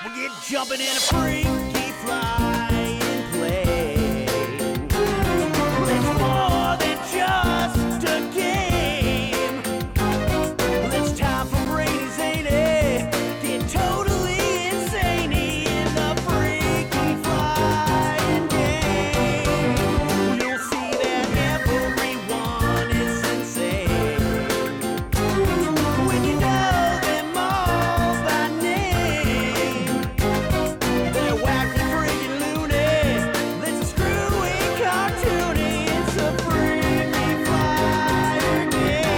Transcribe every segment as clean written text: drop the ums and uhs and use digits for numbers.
We get jumping in a freaky flying plane. It's more than just a game. It's time for brainy zany. Get totally insane in the freaky flying game. You'll see that everyone is insane when you know them all by name. They're wacky, freaking loony. It's a screwy, cartoony. It's a freaky fire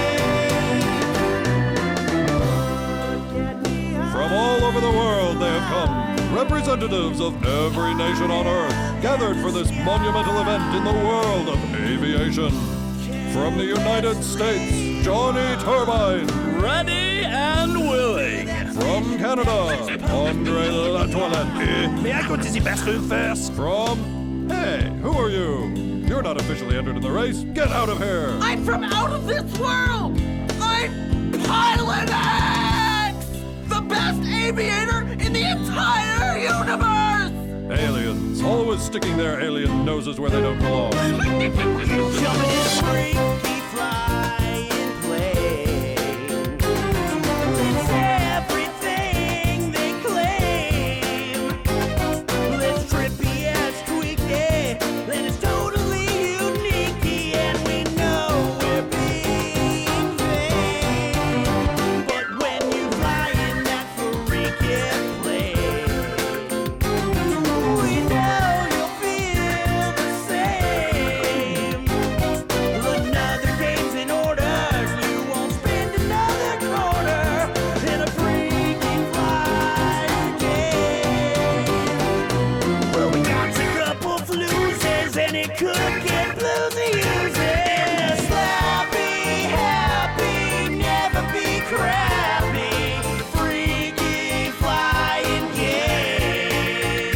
game. From all over the world they have come, representatives of every nation on Earth, gathered for this monumental event in the world of aviation. From the United States, Johnny Turbine. Ready and willing. From Canada, Andre Latoilette. May I go to the bathroom first? From... Hey, who are you? You're not officially entered in the race. Get out of here! I'm from out of this world! I'm Pilot X! The best aviator in the entire universe! Aliens, always sticking their alien noses where they don't belong. Jumping in a freaky flying plane. It's everything they claim. It's trippy as squeaky, and it's totally unique, and we know we're being vain. But when you fly in that freaky plane, we know you'll feel the same. Another game's in order. You won't spend another quarter in a freaky flyer game. Well, we got a couple fluses, and it could get bluesy using. Slappy, happy, never be crappy. Freaky flying game.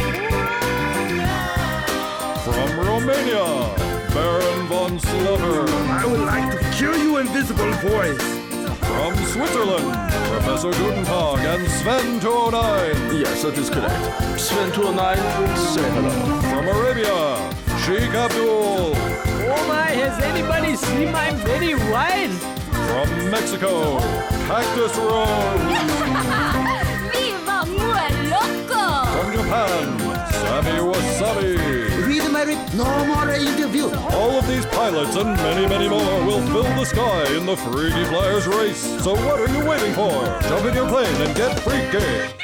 From Romania, Baron von Slaughter. I would like to kill you, invisible voice. From Switzerland, Professor Gutentag and Sven 209. Yes, that is correct. Sven 209, say hello. From Arabia, Sheikh Abdul. Oh my, has anybody seen my very wine? From Mexico, Cactus Rose. ¡Viva muy loco! From Japan, Sammy Wasabi. Read my no more interview. All of these pilots and many, many more will fill the sky in the Freaky Flyers race. So what are you waiting for? Jump in your plane and get freaky.